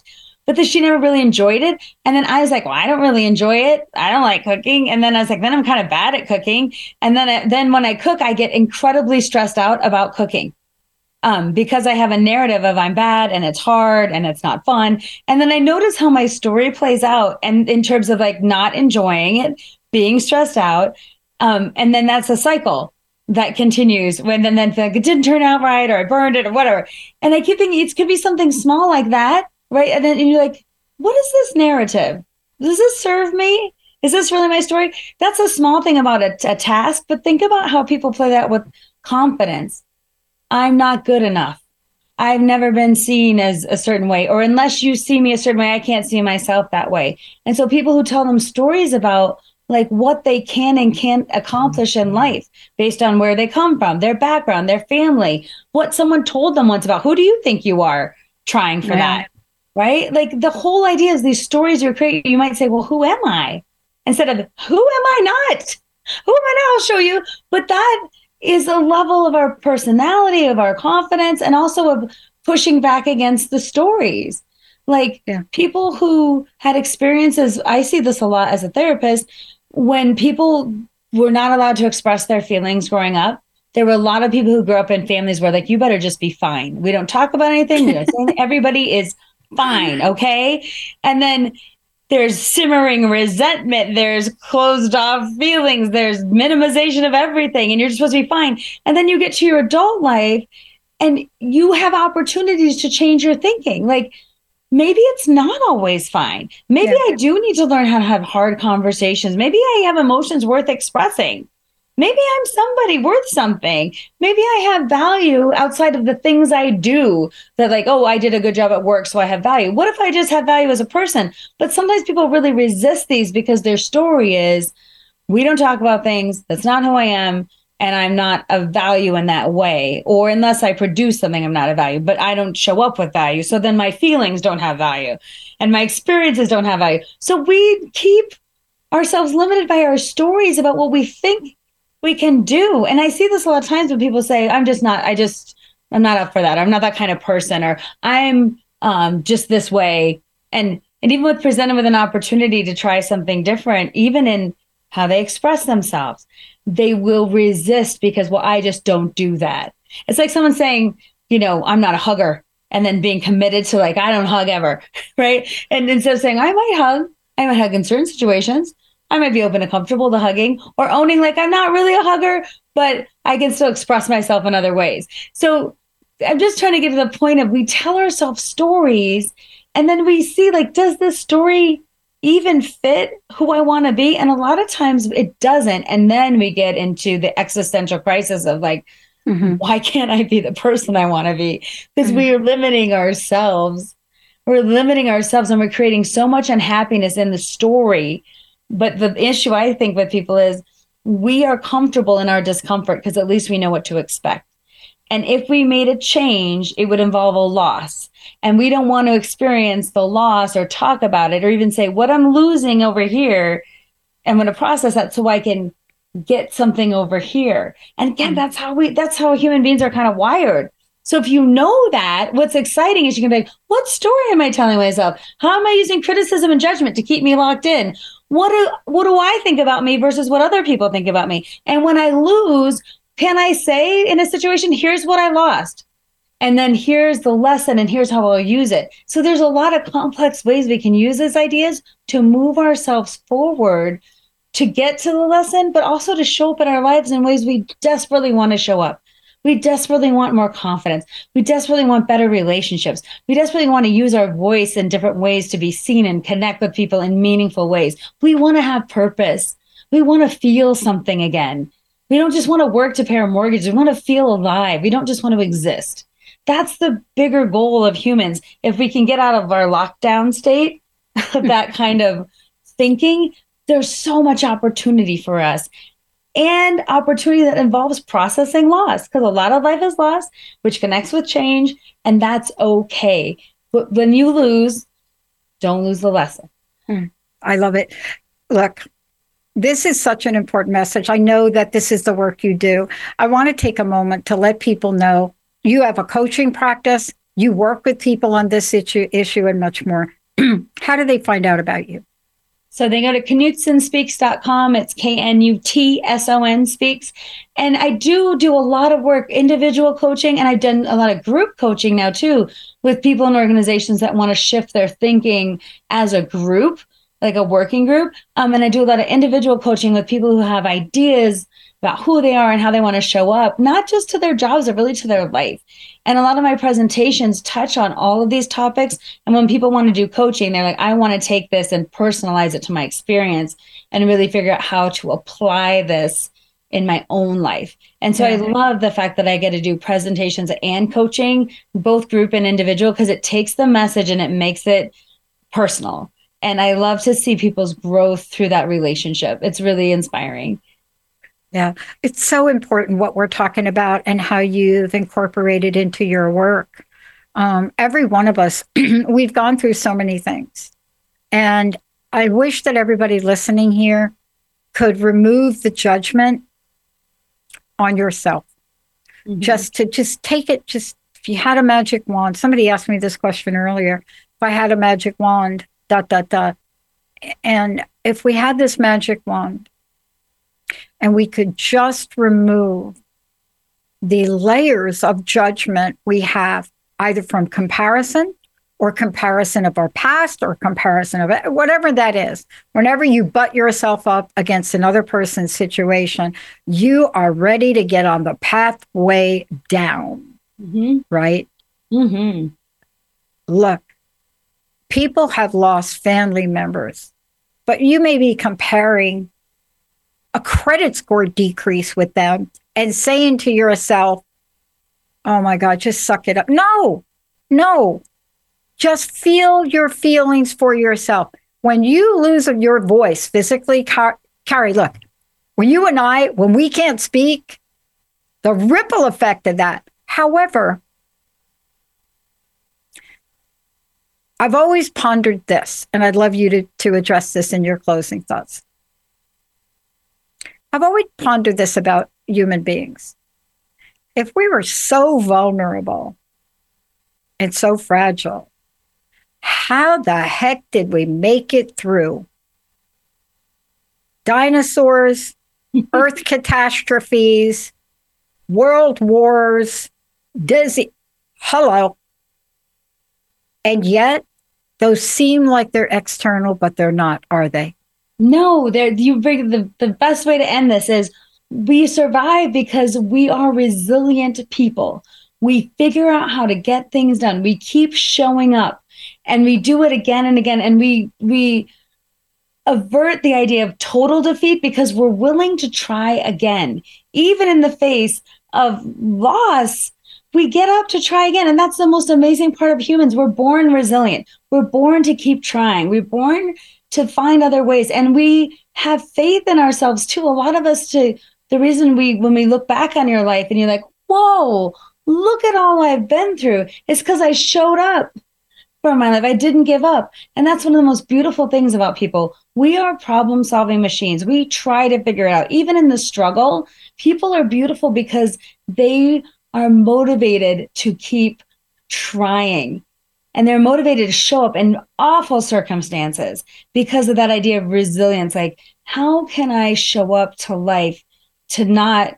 but then she never really enjoyed it. And then I was like, well, I don't really enjoy it. I don't like cooking. And then I was like, then I'm kind of bad at cooking. And then, I, then when I cook, I get incredibly stressed out about cooking. Um, because I have a narrative of I'm bad and it's hard and it's not fun. And then I notice how my story plays out, and in terms of like not enjoying it, being stressed out. Um, and then that's a cycle that continues when then, then like, it didn't turn out right, or I burned it or whatever. And I keep thinking it could be something small like that, right? And then and you're like, what is this narrative? Does this serve me? Is this really my story? That's a small thing about a, a task, but think about how people play that with confidence. I'm not good enough. I've never been seen as a certain way, or unless you see me a certain way, I can't see myself that way. And so people who tell them stories about like what they can and can't accomplish in life based on where they come from, their background, their family, what someone told them once about, who do you think you are trying for Yeah. that? Right? Like the whole idea is these stories you create, you might say, well, who am I? Instead of who am I not? Who am I not? I'll show you. But that is a level of our personality, of our confidence, and also of pushing back against the stories. Like Yeah. people who had experiences, I see this a lot as a therapist, when people were not allowed to express their feelings growing up. There were a lot of people who grew up in families where like, you better just be fine. We don't talk about anything. We don't say anything. Everybody is fine. Okay. And then there's simmering resentment. There's closed off feelings. There's minimization of everything. And you're just supposed to be fine. And then you get to your adult life and you have opportunities to change your thinking. Like maybe it's not always fine. Maybe Yeah. I do need to learn how to have hard conversations. Maybe I have emotions worth expressing. Maybe I'm somebody worth something. Maybe I have value outside of the things I do that like, oh, I did a good job at work, so I have value. What if I just have value as a person? But sometimes people really resist these because their story is, we don't talk about things. That's not who I am. And I'm not of value in that way. Or unless I produce something, I'm not of value, but I don't show up with value. So then my feelings don't have value and my experiences don't have value. So we keep ourselves limited by our stories about what we think we can do. And I see this a lot of times when people say, I'm just not, I just, I'm not up for that. I'm not that kind of person, or I'm um, just this way. And, and even with presented with an opportunity to try something different, even in how they express themselves, they will resist because, well, I just don't do that. It's like someone saying, you know, I'm not a hugger, and then being committed to like, I don't hug ever, right? And instead of saying, I might hug, I might hug in certain situations. I might be open and comfortable to hugging, or owning like I'm not really a hugger, but I can still express myself in other ways. So I'm just trying to get to the point of we tell ourselves stories and then we see like, does this story even fit who I want to be? And a lot of times it doesn't. And then we get into the existential crisis of like, mm-hmm. why can't I be the person I want to be? Because mm-hmm. we are limiting ourselves. We're limiting ourselves and we're creating so much unhappiness in the story. But the issue I think with people is we are comfortable in our discomfort because at least we know what to expect. And if we made a change, it would involve a loss. And we don't want to experience the loss or talk about it or even say, what I'm losing over here, I'm going to process that so I can get something over here. And again, that's how we, that's how human beings are kind of wired. So if you know that, what's exciting is you can be like, what story am I telling myself? How am I using criticism and judgment to keep me locked in? What do, what do I think about me versus what other people think about me? And when I lose, can I say in a situation, here's what I lost? And then here's the lesson and here's how I'll use it. So there's a lot of complex ways we can use these ideas to move ourselves forward to get to the lesson, but also to show up in our lives in ways we desperately want to show up. We desperately want more confidence. We desperately want better relationships. We desperately want to use our voice in different ways to be seen and connect with people in meaningful ways. We want to have purpose. We want to feel something again. We don't just want to work to pay our mortgage. We want to feel alive. We don't just want to exist. That's the bigger goal of humans. If we can get out of our lockdown state of that kind of thinking, there's so much opportunity for us. And opportunity that involves processing loss, because a lot of life is loss, which connects with change, and that's okay. But when you lose, don't lose the lesson. I love it. Look, this is such an important message. I know that this is the work you do. I want to take a moment to let people know you have a coaching practice, you work with people on this issue, issue and much more. how do they find out about you? So they go to knutson speaks dot com. It's K N U T S O N speaks. And I do do a lot of work, individual coaching, and I've done a lot of group coaching now too, with people and organizations that want to shift their thinking as a group, like a working group. Um, and I do a lot of individual coaching with people who have ideas about who they are and how they want to show up, not just to their jobs, but really to their life. And a lot of my presentations touch on all of these topics. And when people want to do coaching, they're like, I want to take this and personalize it to my experience and really figure out how to apply this in my own life. And so yeah. I love the fact that I get to do presentations and coaching, both group and individual, because it takes the message and it makes it personal. And I love to see people's growth through that relationship. It's really inspiring. Yeah, it's so important what we're talking about and how you've incorporated into your work. Um, every one of us, we've gone through so many things. And I wish that everybody listening here could remove the judgment on yourself. Mm-hmm. Just to just take it, just if you had a magic wand, somebody asked me this question earlier, if I had a magic wand, dot, dot, dot. And if we had this magic wand, and we could just remove the layers of judgment we have, either from comparison or comparison of our past or comparison of it, whatever that is. Whenever you butt yourself up against another person's situation, you are ready to get on the pathway down, mm-hmm. right? Mm-hmm. Look, people have lost family members, but you may be comparing a credit score decrease with them and saying to yourself, oh my God, just suck it up. No, no, just feel your feelings for yourself. When you lose your voice physically, Car- Carrie, look, when you and I, when we can't speak, the ripple effect of that. However, I've always pondered this, and I'd love you to, to address this in your closing thoughts. I've always pondered this about human beings. If we were so vulnerable and so fragile, how the heck did we make it through dinosaurs, earth catastrophes, world wars, dizzy, hello. And yet those seem like they're external, but they're not, are they? No, there you bring the, the best way to end this is we survive because we are resilient people. We figure out how to get things done. We keep showing up and we do it again and again. And we we avert the idea of total defeat because we're willing to try again. Even in the face of loss, we get up to try again. And that's the most amazing part of humans. We're born resilient. We're born to keep trying. We're born to find other ways. And we have faith in ourselves too. A lot of us, to the reason we, when we look back on your life and you're like, whoa, look at all I've been through, it's because I showed up for my life. I didn't give up. And that's one of the most beautiful things about people. We are problem solving machines. We try to figure it out. Even in the struggle, people are beautiful because they are motivated to keep trying. And they're motivated to show up in awful circumstances because of that idea of resilience. Like, how can I show up to life to not,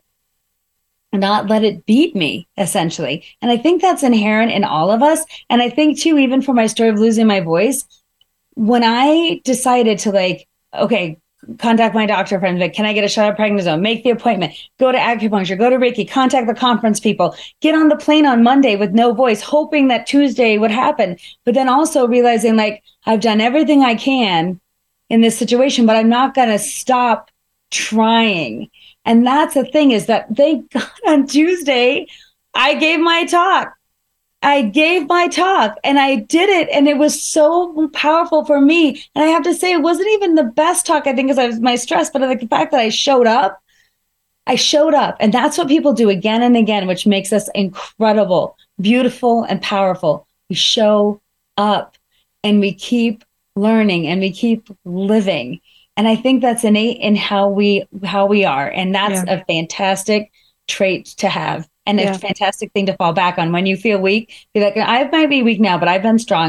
not let it beat me, essentially? And I think that's inherent in all of us. And I think, too, even for my story of losing my voice, when I decided to, like, okay, contact my doctor friends, like, can I get a shot of prednisone? Make the appointment, go to acupuncture, go to Reiki, contact the conference people, get on the plane on Monday with no voice, hoping that Tuesday would happen. But then also realizing, like, I've done everything I can in this situation, but I'm not going to stop trying. And that's the thing, is that thank God on Tuesday, I gave my talk. I gave my talk and I did it. And it was so powerful for me. And I have to say, it wasn't even the best talk, I think, because I was my stress, but like the fact that I showed up, I showed up. And that's what people do again and again, which makes us incredible, beautiful, and powerful. We show up and we keep learning and we keep living. And I think that's innate in how we, how we are. And that's yeah. a fantastic trait to have. And yeah. a fantastic thing to fall back on when you feel weak. Be like, I might be weak now, but I've been strong.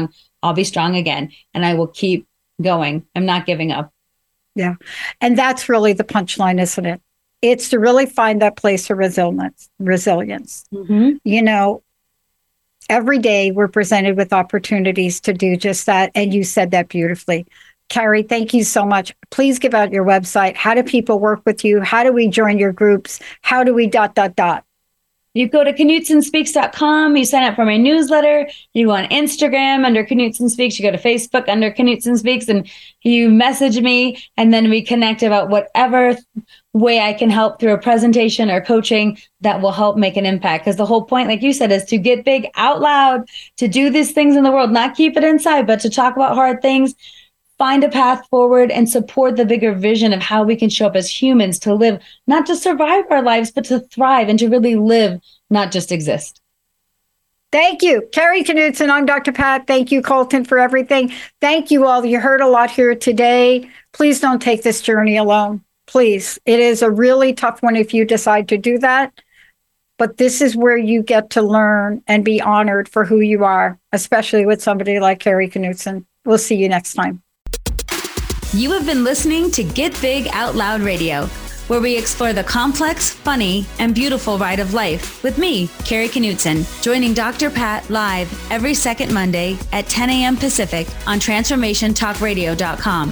I'll be strong again. And I will keep going. I'm not giving up. Yeah. And that's really the punchline, isn't it? It's to really find that place of resilience, resilience. Mm-hmm. You know, every day we're presented with opportunities to do just that. And you said that beautifully. Carrie, thank you so much. Please give out your website. How do people work with you? How do we join your groups? How do we dot, dot, dot? You go to Knutson Speaks dot com. You sign up for my newsletter. You go on Instagram under Knutson Speaks. You go to Facebook under Knutson Speaks, and you message me, and then we connect about whatever way I can help through a presentation or coaching that will help make an impact. Because the whole point, like you said, is to get big out loud, to do these things in the world, not keep it inside, but to talk about hard things, find a path forward, and support the bigger vision of how we can show up as humans to live, not to survive our lives, but to thrive and to really live, not just exist. Thank you, Carrie Knutson. I'm Doctor Pat. Thank you, Colton, for everything. Thank you all. You heard a lot here today. Please don't take this journey alone. Please. It is a really tough one if you decide to do that. But this is where you get to learn and be honored for who you are, especially with somebody like Carrie Knutson. We'll see you next time. You have been listening to Get Big Out Loud Radio, where we explore the complex, funny, and beautiful ride of life with me, Carrie Knutson, joining Doctor Pat live every second Monday at ten a.m. Pacific on transformation talk radio dot com.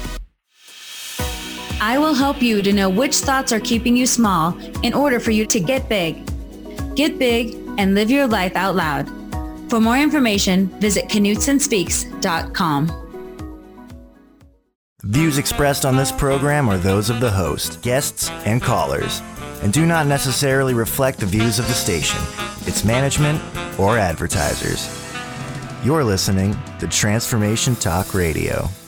I will help you to know which thoughts are keeping you small in order for you to get big. Get big and live your life out loud. For more information, visit Knutson Speaks dot com. Views expressed on this program are those of the host, guests, and callers, and do not necessarily reflect the views of the station, its management, or advertisers. You're listening to Transformation Talk Radio.